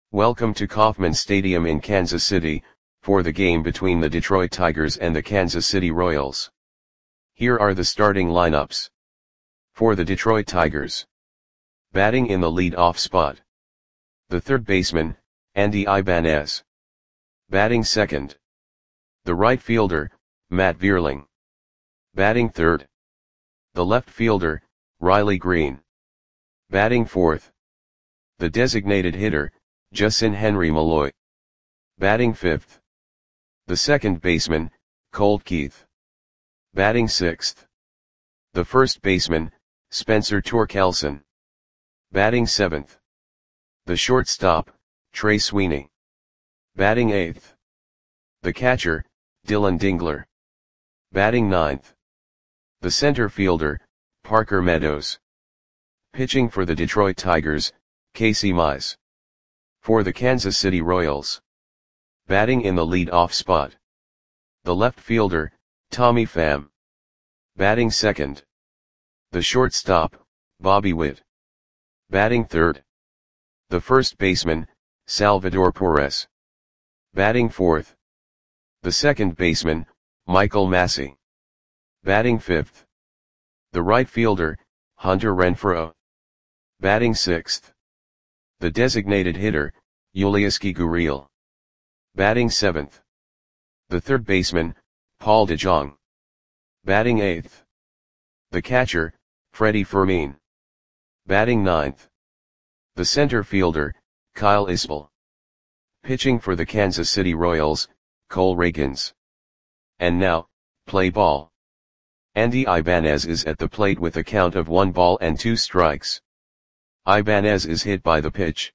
Welcome to Kauffman Stadium in Kansas City, for the game between the Detroit Tigers and the Kansas City Royals. Here are the starting lineups. For the Detroit Tigers. Batting in the lead-off spot. The third baseman, Andy Ibanez. Batting second. The right fielder, Matt Vierling. Batting third. The left fielder, Riley Greene. Batting fourth. The designated hitter, Justin Henry Malloy. Batting fifth. The second baseman, Colt Keith. Batting sixth. The first baseman, Spencer Torkelson. Batting seventh. The shortstop, Trey Sweeney. Batting eighth. The catcher, Dylan Dingler. Batting ninth. The center fielder, Parker Meadows. Pitching for the Detroit Tigers, Casey Mize. For the Kansas City Royals. Batting in the lead-off spot. The left fielder, Tommy Pham. Batting second. The shortstop, Bobby Witt. Batting third. The first baseman, Salvador Perez. Batting fourth. The second baseman, Michael Massey. Batting fifth. The right fielder, Hunter Renfroe. Batting sixth. The designated hitter, Yulieski Gurriel. Batting seventh. The third baseman, Paul DeJong. Batting eighth. The catcher, Freddie Fermin. Batting ninth. The center fielder, Kyle Isbell. Pitching for the Kansas City Royals, Cole Ragans. And now, play ball. Andy Ibanez is at the plate with a count of 1 ball and 2 strikes. Ibanez is hit by the pitch.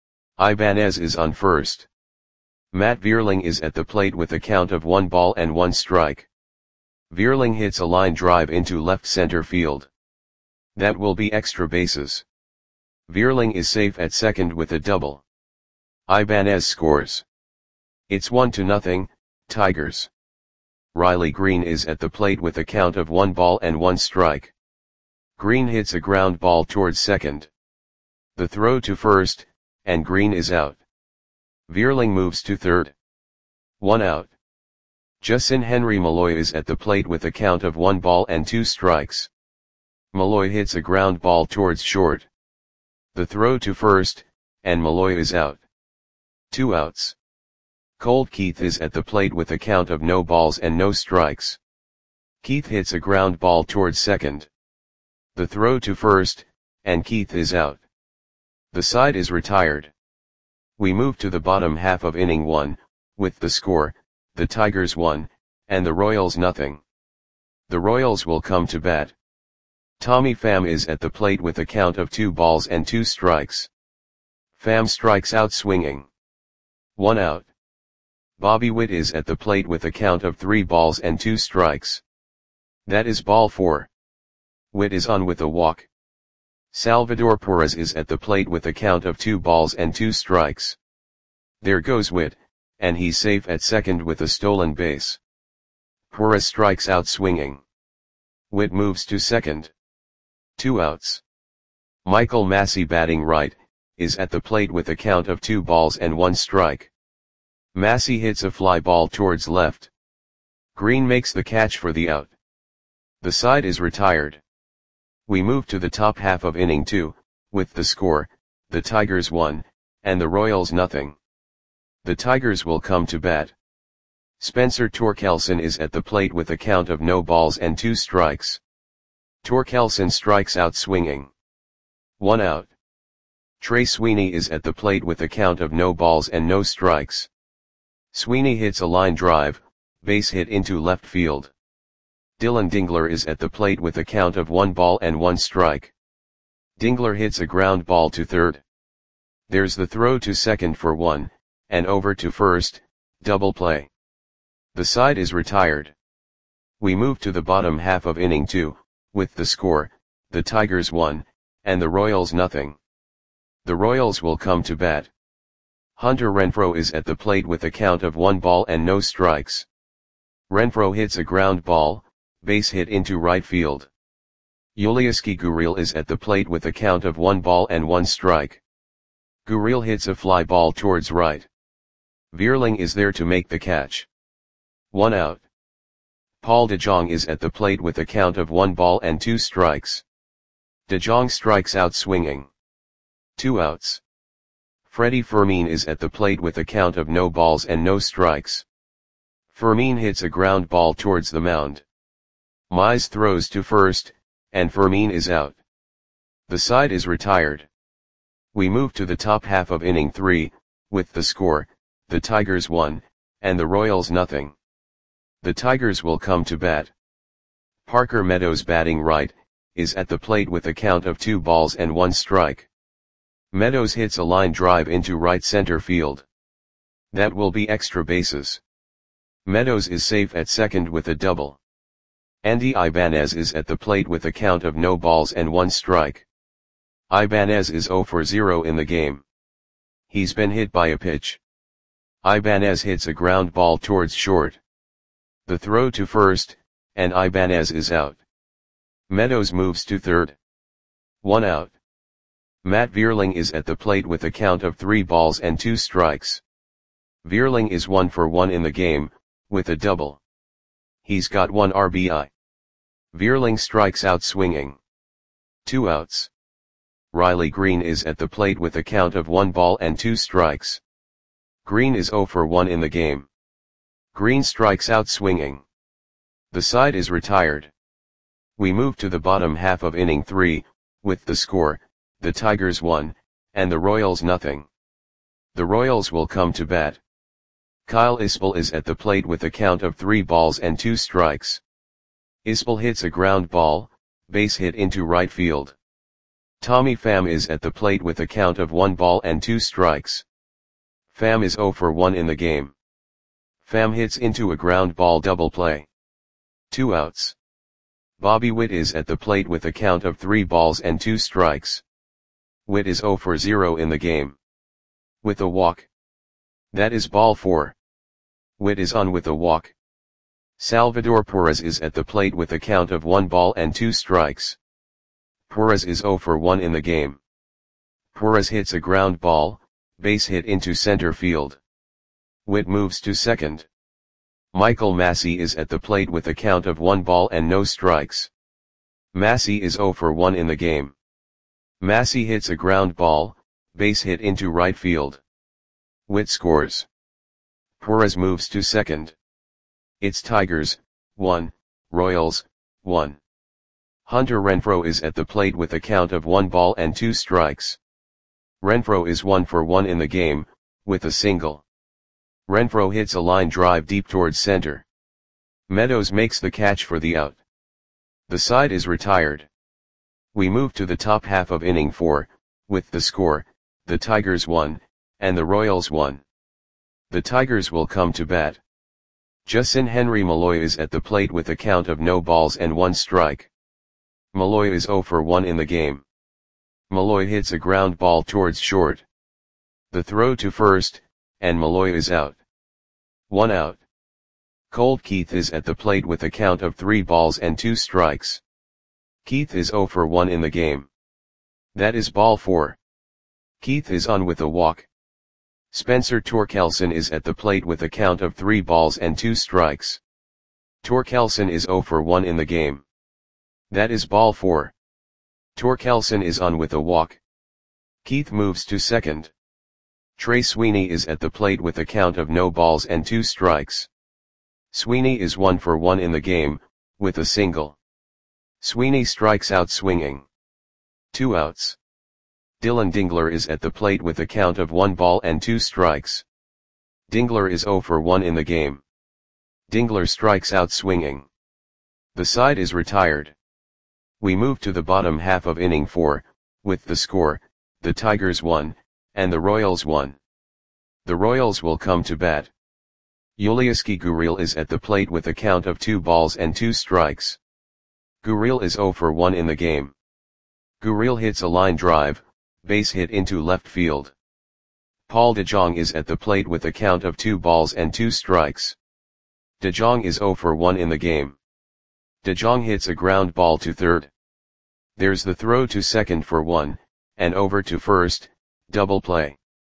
Ibanez is on first. Matt Vierling is at the plate with a count of 1 ball and 1 strike. Vierling hits a line drive into left center field. That will be extra bases. Vierling is safe at second with a double. Ibanez scores. It's 1-0, Tigers. Riley Greene is at the plate with a count of 1 ball and 1 strike. Greene hits a ground ball towards second. The throw to first, and Greene is out. Vierling moves to third. 1 out. Justin Henry Malloy is at the plate with a count of 1 ball and 2 strikes. Malloy hits a ground ball towards short. The throw to first, and Malloy is out. 2 outs. Colt Keith is at the plate with a count of no balls and no strikes. Keith hits a ground ball towards second. The throw to first, and Keith is out. The side is retired. We move to the bottom half of inning 1, with the score, the Tigers 1, and the Royals nothing. The Royals will come to bat. Tommy Pham is at the plate with a count of 2 balls and 2 strikes. Pham strikes out swinging. 1 out. Bobby Witt is at the plate with a count of 3 balls and 2 strikes. That is ball 4. Witt is on with a walk. Salvador Perez is at the plate with a count of 2 balls and 2 strikes. There goes Witt, and he's safe at second with a stolen base. Perez strikes out swinging. Witt moves to second. 2 outs. Michael Massey batting right, is at the plate with a count of 2 balls and 1 strike. Massey hits a fly ball towards left. Greene makes the catch for the out. The side is retired. We move to the top half of inning 2, with the score, the Tigers 1, and the Royals nothing. The Tigers will come to bat. Spencer Torkelson is at the plate with a count of no balls and 2 strikes. Torkelson strikes out swinging. 1 out. Trey Sweeney is at the plate with a count of no balls and no strikes. Sweeney hits a line drive, base hit into left field. Dylan Dingler is at the plate with a count of 1 ball and 1 strike. Dingler hits a ground ball to third. There's the throw to second for 1, and over to first, double play. The side is retired. We move to the bottom half of inning 2, with the score, the Tigers 1, and the Royals nothing. The Royals will come to bat. Hunter Renfroe is at the plate with a count of 1 ball and no strikes. Renfroe hits a ground ball, base hit into right field. Yulieski Gurriel is at the plate with a count of 1 ball and 1 strike. Gurriel hits a fly ball towards right. Vierling is there to make the catch. 1 out. Paul de Jong is at the plate with a count of 1 ball and 2 strikes. De Jong strikes out swinging. 2 outs. Freddie Fermin is at the plate with a count of no balls and no strikes. Fermin hits a ground ball towards the mound. Mize throws to first, and Fermin is out. The side is retired. We move to the top half of inning 3, with the score, the Tigers 1, and the Royals nothing. The Tigers will come to bat. Parker Meadows batting right, is at the plate with a count of 2 balls and 1 strike. Meadows hits a line drive into right center field. That will be extra bases. Meadows is safe at second with a double. Andy Ibanez is at the plate with a count of no balls and 1 strike. Ibanez is 0 for 0 in the game. He's been hit by a pitch. Ibanez hits a ground ball towards short. The throw to first, and Ibanez is out. Meadows moves to third. 1 out. Matt Vierling is at the plate with a count of 3 balls and 2 strikes. Vierling is 1 for 1 in the game, with a double. He's got 1 RBI. Vierling strikes out swinging. 2 outs. Riley Green is at the plate with a count of 1 ball and 2 strikes. Green is 0 for 1 in the game. Green strikes out swinging. The side is retired. We move to the bottom half of inning 3, with the score, the Tigers 1, and the Royals nothing. The Royals will come to bat. Kyle Isbell is at the plate with a count of 3 balls and 2 strikes. Isbell hits a ground ball, base hit into right field. Tommy Pham is at the plate with a count of 1 ball and 2 strikes. Pham is 0 for 1 in the game. Pham hits into a ground ball double play. 2 outs. Bobby Witt is at the plate with a count of 3 balls and 2 strikes. Witt is 0 for 0 in the game. With a walk. That is ball 4. Witt is on with a walk. Salvador Perez is at the plate with a count of 1 ball and 2 strikes. Perez is 0 for 1 in the game. Perez hits a ground ball, base hit into center field. Witt moves to second. Michael Massey is at the plate with a count of 1 ball and no strikes. Massey is 0 for 1 in the game. Massey hits a ground ball, base hit into right field. Witt scores. Perez moves to second. It's Tigers, 1, Royals, 1. Hunter Renfroe is at the plate with a count of 1 ball and 2 strikes. Renfroe is 1 for 1 in the game, with a single. Renfroe hits a line drive deep towards center. Meadows makes the catch for the out. The side is retired. We move to the top half of inning 4, with the score, the Tigers 1, and the Royals 1. The Tigers will come to bat. Justin Henry Malloy is at the plate with a count of no balls and 1 strike. Malloy is 0 for 1 in the game. Malloy hits a ground ball towards short. The throw to first, and Malloy is out. 1 out. Colt Keith is at the plate with a count of 3 balls and 2 strikes. Keith is 0 for 1 in the game. That is ball 4. Keith is on with a walk. Spencer Torkelson is at the plate with a count of 3 balls and 2 strikes. Torkelson is 0 for 1 in the game. That is ball 4. Torkelson is on with a walk. Keith moves to second. Trey Sweeney is at the plate with a count of no balls and 2 strikes. Sweeney is 1 for 1 in the game, with a single. Sweeney strikes out swinging. 2 outs. Dylan Dingler is at the plate with a count of 1 ball and 2 strikes. Dingler is 0 for 1 in the game. Dingler strikes out swinging. The side is retired. We move to the bottom half of inning 4, with the score, the Tigers 1, and the Royals 1. The Royals will come to bat. Yulieski Gurriel is at the plate with a count of 2 balls and 2 strikes. Gurriel is 0 for 1 in the game. Gurriel hits a line drive, base hit into left field. Paul de Jong is at the plate with a count of 2 balls and 2 strikes. De Jong is 0 for 1 in the game. De Jong hits a ground ball to third. There's the throw to second for 1, and over to first, Double play.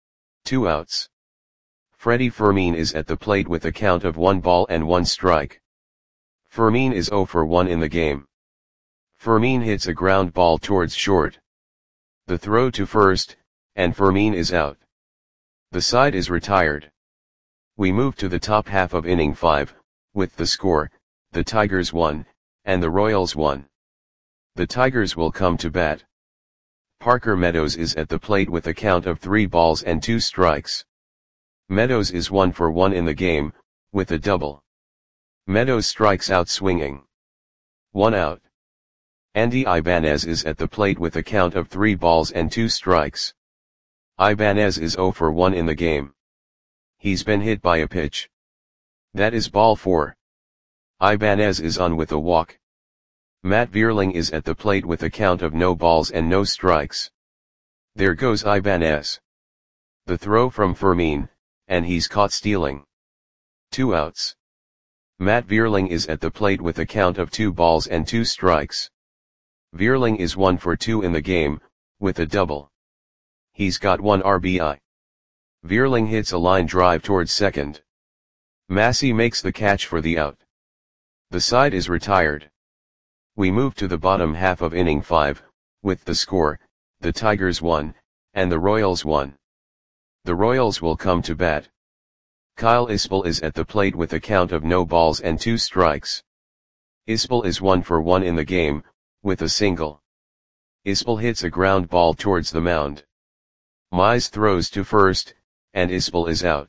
2 outs. Freddie Fermin is at the plate with a count of 1 ball and 1 strike. Fermin is 0 for 1 in the game. Fermin hits a ground ball towards short. The throw to first, and Fermin is out. The side is retired. We move to the top half of inning 5, with the score, the Tigers 1, and the Royals 1. The Tigers will come to bat. Parker Meadows is at the plate with a count of 3 balls and 2 strikes. Meadows is 1 for 1 in the game, with a double. Meadows strikes out swinging. 1 out. Andy Ibanez is at the plate with a count of 3 balls and 2 strikes. Ibanez is 0 for 1 in the game. He's been hit by a pitch. That is ball 4. Ibanez is on with a walk. Matt Vierling is at the plate with a count of no balls and no strikes. There goes Ibanez. The throw from Fermin, and he's caught stealing. 2 outs. Matt Vierling is at the plate with a count of 2 balls and 2 strikes. Vierling is 1 for 2 in the game, with a double. He's got 1 RBI. Vierling hits a line drive towards second. Massey makes the catch for the out. The side is retired. We move to the bottom half of inning 5, with the score, the Tigers 1, and the Royals 1. The Royals will come to bat. Kyle Isbell is at the plate with a count of no balls and 2 strikes. Isbell is 1 for 1 in the game, with a single. Isbell hits a ground ball towards the mound. Mize throws to first, and Isbell is out.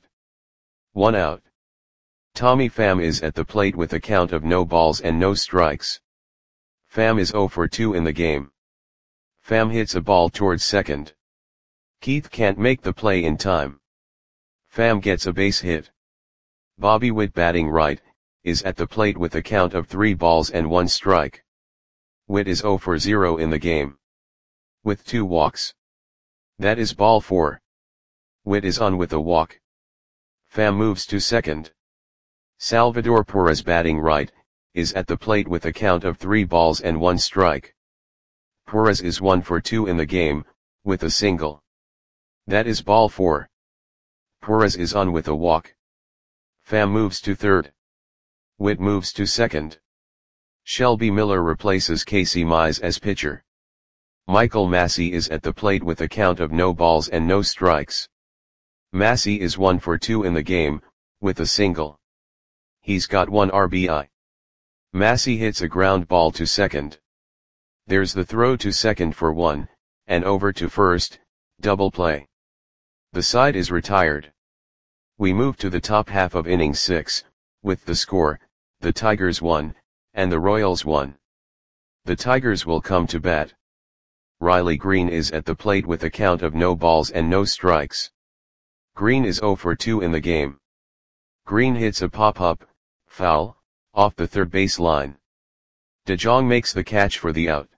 1 out. Tommy Pham is at the plate with a count of no balls and no strikes. Pham is 0 for 2 in the game. Pham hits a ball towards second. Keith can't make the play in time. Pham gets a base hit. Bobby Witt, batting right, is at the plate with a count of 3 balls and 1 strike. Witt is 0 for 0 in the game. With 2 walks. That is ball 4. Witt is on with a walk. Pham moves to second. Salvador Perez, batting right, is at the plate with a count of 3 balls and 1 strike. Perez is 1 for 2 in the game, with a single. That is ball 4. Perez is on with a walk. Pham moves to third. Witt moves to second. Shelby Miller replaces Casey Mize as pitcher. Michael Massey is at the plate with a count of no balls and no strikes. Massey is 1 for 2 in the game, with a single. He's got 1 RBI. Massey hits a ground ball to second. There's the throw to second for 1, and over to first, double play. The side is retired. We move to the top half of inning 6, with the score, the Tigers 1, and the Royals 1. The Tigers will come to bat. Riley Green is at the plate with a count of no balls and no strikes. Green is 0 for 2 in the game. Green hits a pop-up, foul, off the third base line. DeJong makes the catch for the out.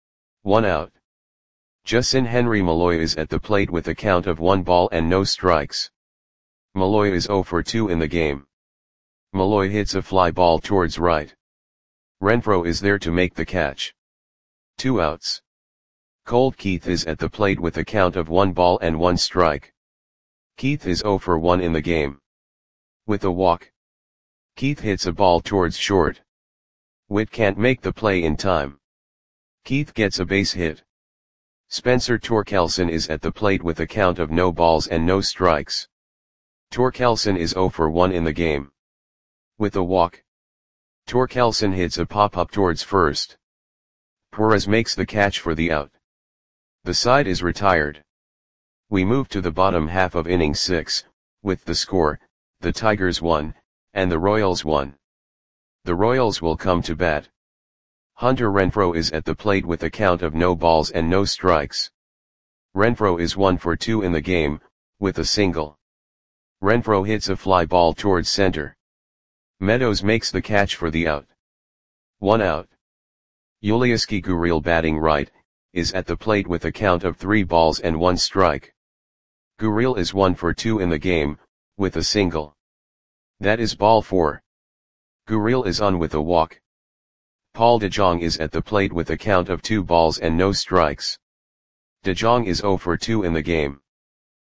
1 out. Justin Henry Malloy is at the plate with a count of 1 ball and no strikes. Malloy is 0 for 2 in the game. Malloy hits a fly ball towards right. Renfroe is there to make the catch. 2 outs. Colt Keith is at the plate with a count of 1 ball and 1 strike. Keith is 0 for 1 in the game. With a walk. Keith hits a ball towards short. Witt can't make the play in time. Keith gets a base hit. Spencer Torkelson is at the plate with a count of no balls and no strikes. Torkelson is 0 for 1 in the game. With a walk. Torkelson hits a pop-up towards first. Perez makes the catch for the out. The side is retired. We move to the bottom half of inning 6, with the score, the Tigers 1, and the Royals 1. The Royals will come to bat. Hunter Renfroe is at the plate with a count of no balls and no strikes. Renfroe is 1 for 2 in the game, with a single. Renfroe hits a fly ball towards center. Meadows makes the catch for the out. 1 out. Yulieski Gurriel, batting right, is at the plate with a count of 3 balls and 1 strike. Gurriel is 1 for 2 in the game, with a single. That is ball 4. Gurriel is on with a walk. Paul DeJong is at the plate with a count of 2 balls and no strikes. DeJong is 0 for 2 in the game.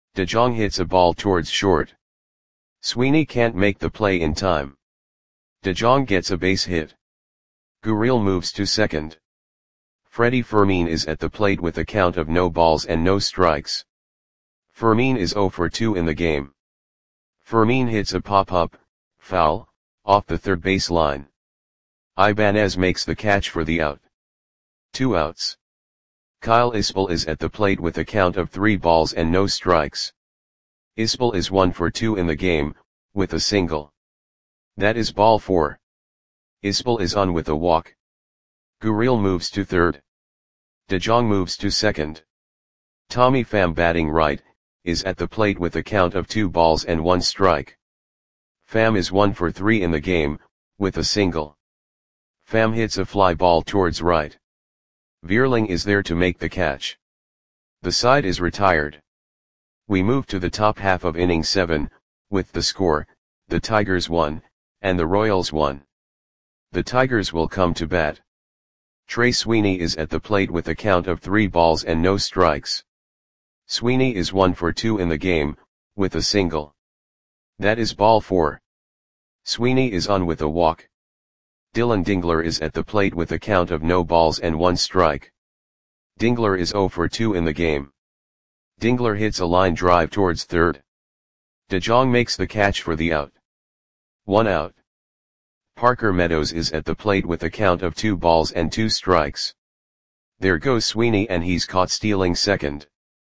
De Jong hits a ball towards short. Sweeney can't make the play in time. De Jong gets a base hit. Gurriel moves to second. Freddie Fermin is at the plate with a count of no balls and no strikes. Fermin is 0 for 2 in the game. Fermin hits a pop-up, foul, off the third base line. Ibanez makes the catch for the out. 2 outs. Kyle Isbell is at the plate with a count of 3 balls and no strikes. Isbell is 1 for 2 in the game, with a single. That is ball 4. Isbell is on with a walk. Gurriel moves to third. De Jong moves to second. Tommy Pham, batting right, is at the plate with a count of 2 balls and 1 strike. Pham is 1 for 3 in the game, with a single. Pham hits a fly ball towards right. Vierling is there to make the catch. The side is retired. We move to the top half of inning 7, with the score, the Tigers 1, and the Royals 1. The Tigers will come to bat. Trey Sweeney is at the plate with a count of 3 balls and no strikes. Sweeney is 1 for 2 in the game, with a single. That is ball 4. Sweeney is on with a walk. Dylan Dingler is at the plate with a count of no balls and 1 strike. Dingler is 0 for 2 in the game. Dingler hits a line drive towards third. De Jong makes the catch for the out. 1 out. Parker Meadows is at the plate with a count of 2 balls and 2 strikes. There goes Sweeney and he's caught stealing second.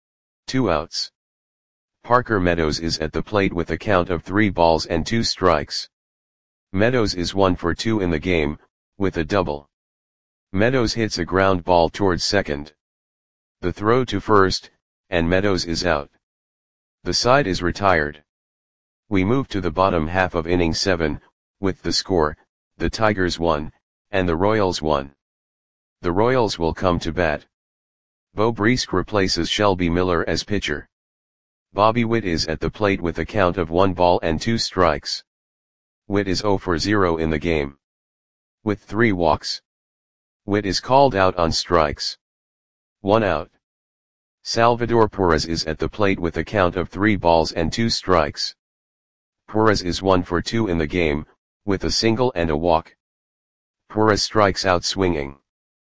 2 outs. Parker Meadows is at the plate with a count of 3 balls and 2 strikes. Meadows is 1 for 2 in the game, with a double. Meadows hits a ground ball towards second. The throw to first, and Meadows is out. The side is retired. We move to the bottom half of inning 7, with the score, the Tigers 1, and the Royals 1. The Royals will come to bat. Beau Briesque replaces Shelby Miller as pitcher. Bobby Witt is at the plate with a count of 1 ball and 2 strikes. Witt is 0 for 0 in the game. With 3 walks. Witt is called out on strikes. 1 out. Salvador Perez is at the plate with a count of 3 balls and 2 strikes. Perez is 1 for 2 in the game, with a single and a walk. Perez strikes out swinging.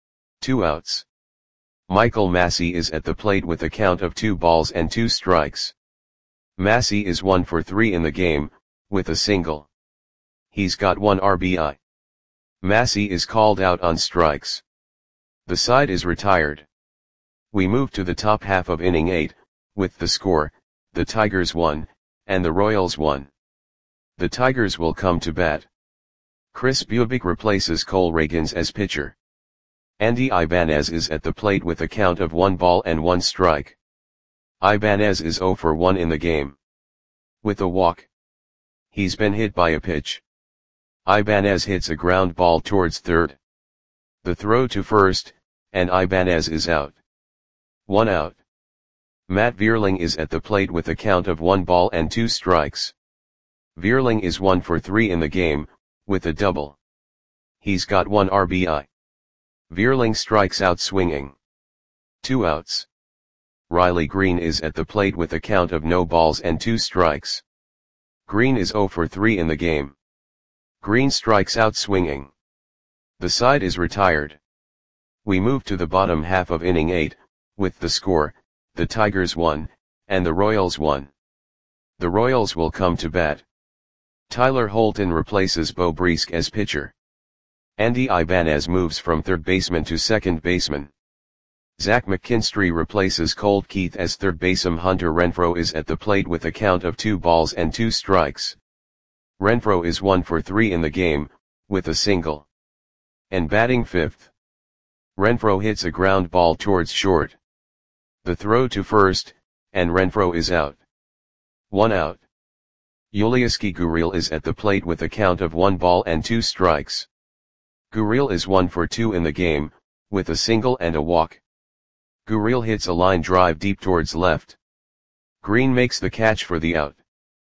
2 outs. Michael Massey is at the plate with a count of 2 balls and 2 strikes. Massey is 1 for 3 in the game, with a single. He's got 1 RBI. Massey is called out on strikes. The side is retired. We move to the top half of inning 8, with the score, the Tigers 1, and the Royals 1. The Tigers will come to bat. Chris Bubic replaces Cole Ragans as pitcher. Andy Ibanez is at the plate with a count of 1 ball and 1 strike. Ibanez is 0 for 1 in the game. With a walk. He's been hit by a pitch. Ibanez hits a ground ball towards third. The throw to first, and Ibanez is out. 1 out. Matt Vierling is at the plate with a count of 1 ball and 2 strikes. Vierling is 1 for 3 in the game, with a double. He's got 1 RBI. Vierling strikes out swinging. 2 outs. Riley Green is at the plate with a count of no balls and 2 strikes. Green is 0 for 3 in the game. Green strikes out swinging. The side is retired. We move to the bottom half of inning 8, with the score, the Tigers 1, and the Royals 1. The Royals will come to bat. Tyler Holton replaces Beau Briesque as pitcher. Andy Ibanez moves from third baseman to second baseman. Zach McKinstry replaces Colt Keith as third baseman. Hunter Renfroe is at the plate with a count of 2 balls and 2 strikes. Renfroe is 1 for 3 in the game, with a single. And batting fifth. Renfroe hits a ground ball towards short. The throw to first, and Renfroe is out. 1 out. Yulieski Gurriel is at the plate with a count of 1 ball and 2 strikes. Gurriel is 1 for 2 in the game, with a single and a walk. Gurriel hits a line drive deep towards left. Green makes the catch for the out.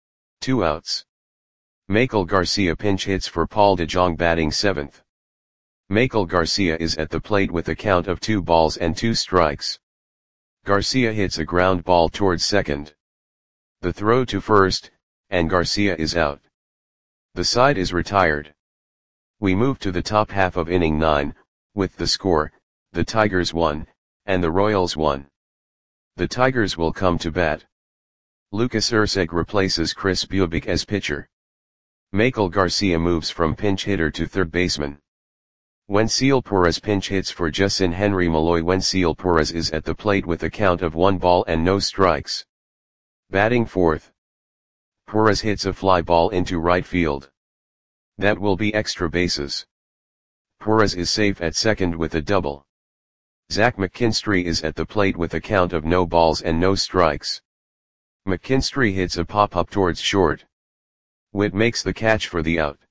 2 outs. Maikel Garcia pinch hits for Paul de Jong, batting seventh. Maikel Garcia is at the plate with a count of 2 balls and 2 strikes. Garcia hits a ground ball towards second. The throw to first, and Garcia is out. The side is retired. We move to the top half of inning 9, with the score, the Tigers 1, and the Royals 1. The Tigers will come to bat. Lucas Erceg replaces Chris Bubic as pitcher. Michael Garcia moves from pinch hitter to third baseman. Wenceel Perez pinch hits for Justin Henry Malloy. Wenceel Perez is at the plate with a count of 1 ball and no strikes. Batting fourth. Perez hits a fly ball into right field. That will be extra bases. Perez is safe at second with a double. Zach McKinstry is at the plate with a count of no balls and no strikes. McKinstry hits a pop-up towards short. Witt makes the catch for the out.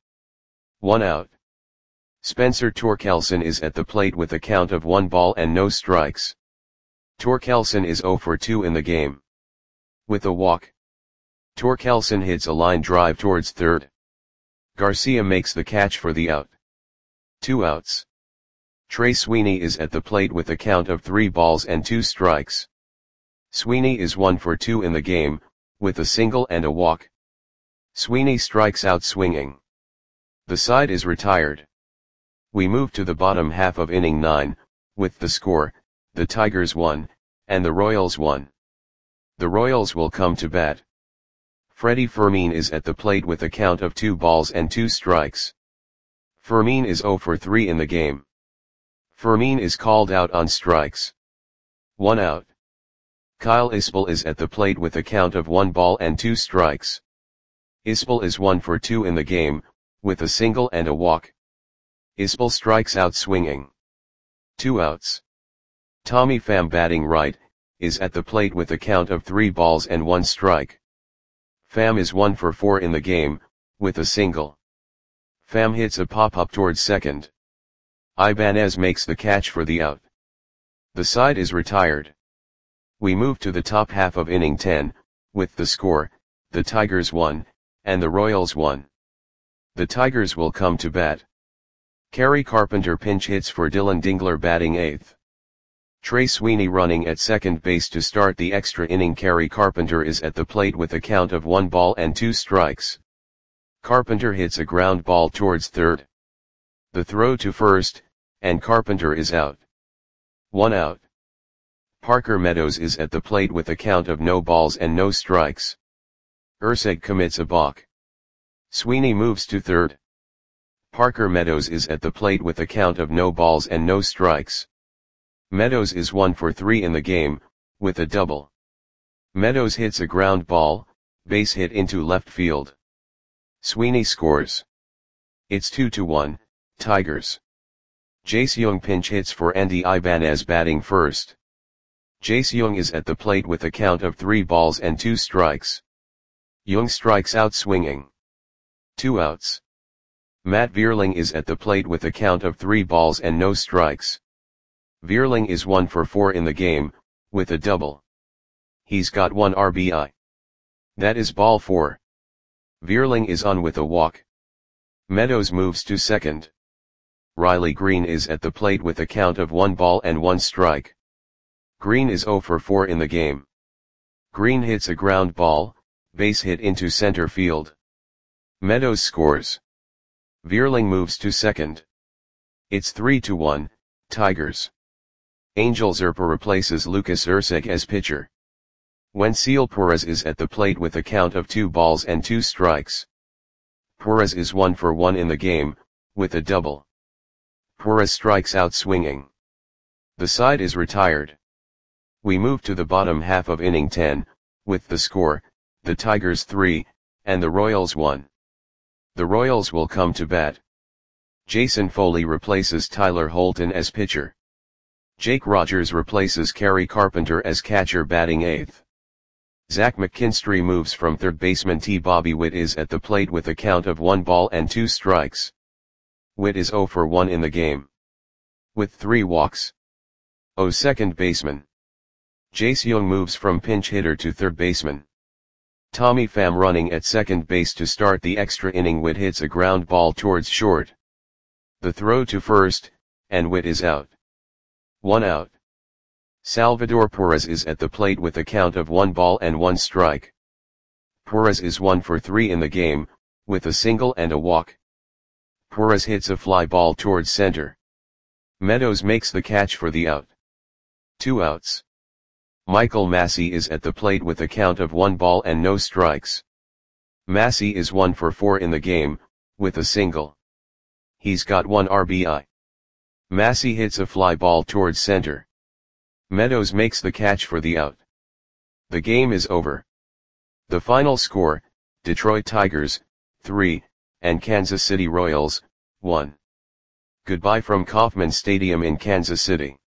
1 out. Spencer Torkelson is at the plate with a count of 1 ball and no strikes. Torkelson is 0 for 2 in the game. With a walk. Torkelson hits a line drive towards third. Garcia makes the catch for the out. 2 outs. Trey Sweeney is at the plate with a count of 3 balls and 2 strikes. Sweeney is 1 for 2 in the game, with a single and a walk. Sweeney strikes out swinging. The side is retired. We move to the bottom half of inning 9, with the score, the Tigers 1, and the Royals 1. The Royals will come to bat. Freddie Fermin is at the plate with a count of 2 balls and 2 strikes. Fermin is 0 for 3 in the game. Fermin is called out on strikes. 1 out. Kyle Isbell is at the plate with a count of 1 ball and 2 strikes. Isbell is 1 for 2 in the game, with a single and a walk. Isbell strikes out swinging. 2 outs. Tommy Pham batting right, is at the plate with a count of 3 balls and 1 strike. Pham is 1 for 4 in the game, with a single. Pham hits a pop-up towards second. Ibanez makes the catch for the out. The side is retired. We move to the top half of inning 10, with the score, the Tigers 1, and the Royals 1. The Tigers will come to bat. Kerry Carpenter pinch hits for Dylan Dingler batting 8th. Trey Sweeney running at second base to start the extra inning. Kerry Carpenter is at the plate with a count of 1 ball and 2 strikes. Carpenter hits a ground ball towards third. The throw to first, and Carpenter is out. 1 out. Parker Meadows is at the plate with a count of no balls and no strikes. Erceg commits a balk. Sweeney moves to third. Parker Meadows is at the plate with a count of no balls and no strikes. Meadows is 1 for 3 in the game, with a double. Meadows hits a ground ball, base hit into left field. Sweeney scores. It's 2-1, Tigers. Jace Jung pinch hits for Andy Ibanez batting first. Jace Jung is at the plate with a count of 3 balls and 2 strikes. Jung strikes out swinging. 2 outs. Matt Vierling is at the plate with a count of 3 balls and no strikes. Vierling is 1 for 4 in the game, with a double. He's got 1 RBI. That is ball 4. Vierling is on with a walk. Meadows moves to second. Riley Green is at the plate with a count of 1 ball and 1 strike. Green is 0 for 4 in the game. Green hits a ground ball, base hit into center field. Meadows scores. Vierling moves to second. It's 3-1, Tigers. Angel Zerpa replaces Lucas Erceg as pitcher. Wenceel Perez is at the plate with a count of 2 balls and 2 strikes. Perez is 1 for 1 in the game, with a double. Perez strikes out swinging. The side is retired. We move to the bottom half of inning 10, with the score, the Tigers 3, and the Royals 1. The Royals will come to bat. Jason Foley replaces Tyler Holton as pitcher. Jake Rogers replaces Kerry Carpenter as catcher batting 8th. Zach McKinstry moves from third baseman. Bobby Witt is at the plate with a count of 1 ball and 2 strikes. Witt is 0 for 1 in the game. With 3 walks. Second baseman. Jace Jung moves from pinch hitter to third baseman. Tommy Pham running at second base to start the extra inning. Witt hits a ground ball towards short. The throw to first, and Witt is out. 1 out. Salvador Perez is at the plate with a count of 1 ball and 1 strike. Perez is 1 for 3 in the game, with a single and a walk. Perez hits a fly ball towards center. Meadows makes the catch for the out. 2 outs. Michael Massey is at the plate with a count of 1 ball and no strikes. Massey is 1 for 4 in the game, with a single. He's got 1 RBI. Massey hits a fly ball towards center. Meadows makes the catch for the out. The game is over. The final score, Detroit Tigers, 3, and Kansas City Royals, 1. Goodbye from Kauffman Stadium in Kansas City.